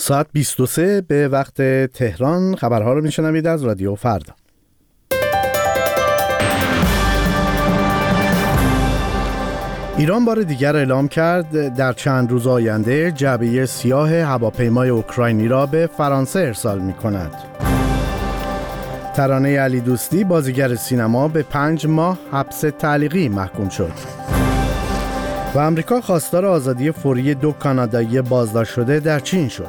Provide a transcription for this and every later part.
ساعت 23 به وقت تهران خبرها رو میشنوید از رادیو فردا. ایران بار دیگر اعلام کرد در چند روز آینده جعبه سیاه هواپیمای اوکراینی را به فرانسه ارسال می کند. ترانه علی دوستی بازیگر سینما به 5 ماه حبس تعلیقی محکوم شد. و آمریکا خواستار آزادی فوری 2 کانادایی بازداشت شده در چین شد.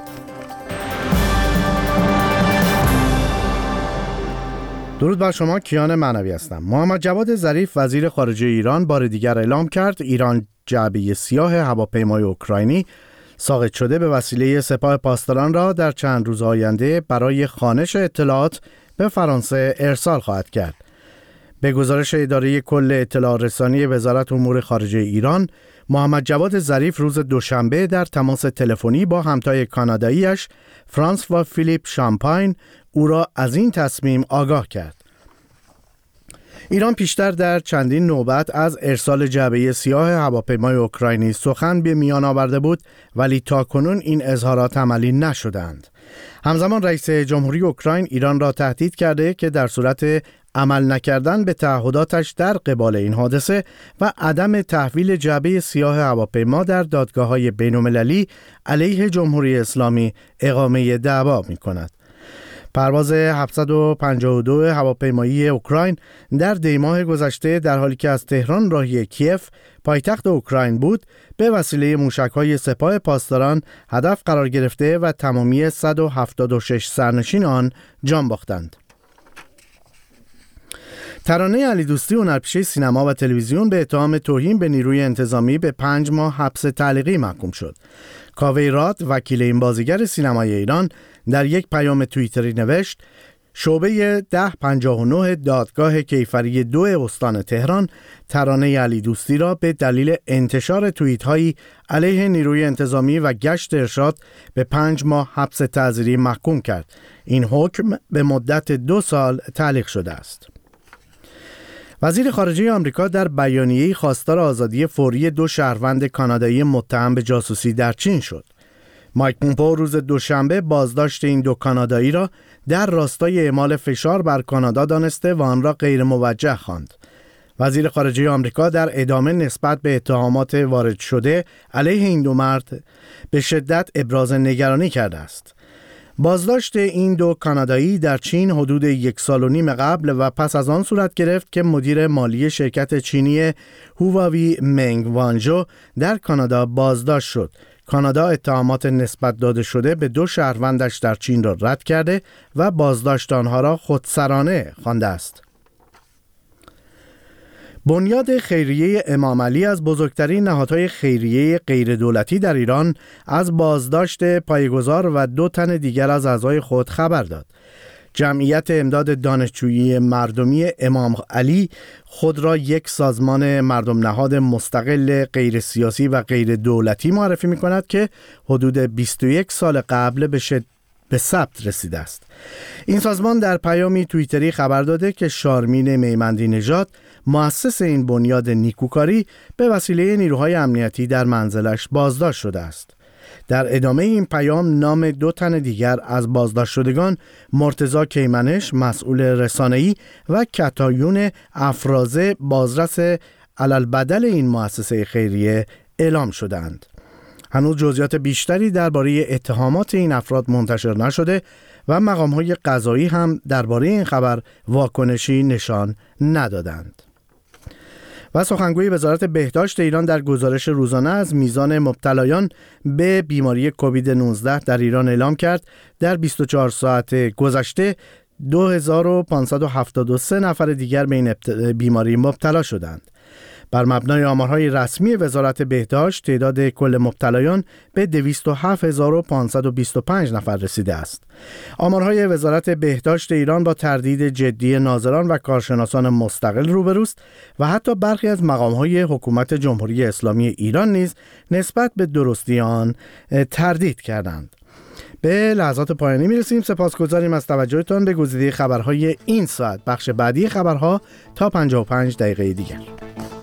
درود بر شما، کیان معنوی هستم. محمد جواد ظریف وزیر خارجه ایران بار دیگر اعلام کرد ایران جعبه سیاه هواپیمای اوکراینی ساقط شده به وسیله سپاه پاسداران را در چند روز آینده برای خوانش اطلاعات به فرانسه ارسال خواهد کرد. به گزارش اداره کل اطلاع رسانی وزارت امور خارجه ایران، محمد جواد ظریف روز دوشنبه در تماس تلفنی با همتای کانادایی‌اش فرانسوا فیلیپ شامپاین او را از این تصمیم آگاه کرد. ایران پیشتر در چندین نوبت از ارسال جعبه سیاه هواپیمای اوکراینی سخن به میان آورده بود، ولی تاکنون این اظهارات عملی نشدند. همزمان رئیس جمهوری اوکراین ایران را تهدید کرده که در صورت عمل نکردن به تعهداتش در قبال این حادثه و عدم تحویل جعبه سیاه هواپیما در دادگاه‌های بین‌المللی علیه جمهوری اسلامی اقامه دعوا می‌کند. پرواز 752 هواپیمایی اوکراین در دی‌ماه گذشته در حالی که از تهران راهی کیف پایتخت اوکراین بود به وسیله موشک‌های سپاه پاسداران هدف قرار گرفته و تمامی 176 سرنشین آن جان باختند. ترانه علی دوستی هنرپیشه سینما و تلویزیون به اتهام توهین به نیروی انتظامی به 5 ماه حبس تعلیقی محکوم شد. کاوه راد وکیل این بازیگر سینمای ایران در یک پیام توییتری نوشت: شعبه 1059 دادگاه کیفری 2 استان تهران ترانه علی دوستی را به دلیل انتشار توییت‌هایی علیه نیروی انتظامی و گشت ارشاد به 5 ماه حبس تعزیری محکوم کرد. این حکم به مدت 2 سال تعلیق شده است. وزیر خارجه آمریکا در بیانیه‌ای خواستار آزادی فوری 2 شهروند کانادایی متهم به جاسوسی در چین شد. مایک پومپئو روز دوشنبه بازداشت این 2 کانادایی را در راستای اعمال فشار بر کانادا دانسته و آن را غیر موجه خواند. وزیر خارجه آمریکا در ادامه نسبت به اتهامات وارد شده علیه این 2 مرد به شدت ابراز نگرانی کرده است. بازداشت این 2 کانادایی در چین حدود 1.5 سال قبل و پس از آن صورت گرفت که مدیر مالی شرکت چینی هواوی منگ وانژو در کانادا بازداشت شد. کانادا اتهامات نسبت داده شده به 2 شهروندش در چین را رد کرده و بازداشت آنها را خودسرانه خوانده است. بنیاد خیریه امام علی از بزرگترین نهادهای خیریه غیر دولتی در ایران از بازداشت پایه‌گذار و 2 تن دیگر از اعضای خود خبر داد. جمعیت امداد دانشجویی مردمی امام علی خود را یک سازمان مردم نهاد مستقل غیر سیاسی و غیر دولتی معرفی می کند که حدود 21 سال قبل به ثبت رسیده است. این سازمان در پیامی توییتری خبر داده که شارمین میمندی نژاد مؤسس این بنیاد نیکوکاری به وسیله نیروهای امنیتی در منزلش بازداشت شده است. در ادامه این پیام نام 2 تن دیگر از بازداشت شدگان مرتضی کیمنش مسئول رسانه‌ای و کتایون افرازه بازرس علالبدل این مؤسسه خیریه اعلام شدند. هنوز جزئیات بیشتری درباره اتهامات این افراد منتشر نشده و مقام‌های قضایی هم درباره این خبر واکنشی نشان ندادند. و سخنگوی وزارت بهداشت ایران در گزارش روزانه از میزان مبتلایان به بیماری کووید 19 در ایران اعلام کرد در 24 ساعت گذشته 2573 نفر دیگر به این بیماری مبتلا شدند. بر مبنای آمارهای رسمی وزارت بهداشت تعداد کل مبتلایان به 207525 نفر رسیده است. آمارهای وزارت بهداشت ایران با تردید جدی ناظران و کارشناسان مستقل روبروست و حتی برخی از مقامهای حکومت جمهوری اسلامی ایران نیز نسبت به درستی آن تردید کردند. به لحظات پایانی میرسیم. سپاسگزاریم از توجهتان به گزیده خبرهای این ساعت. بخش بعدی خبرها تا 55 دقیقه دیگر.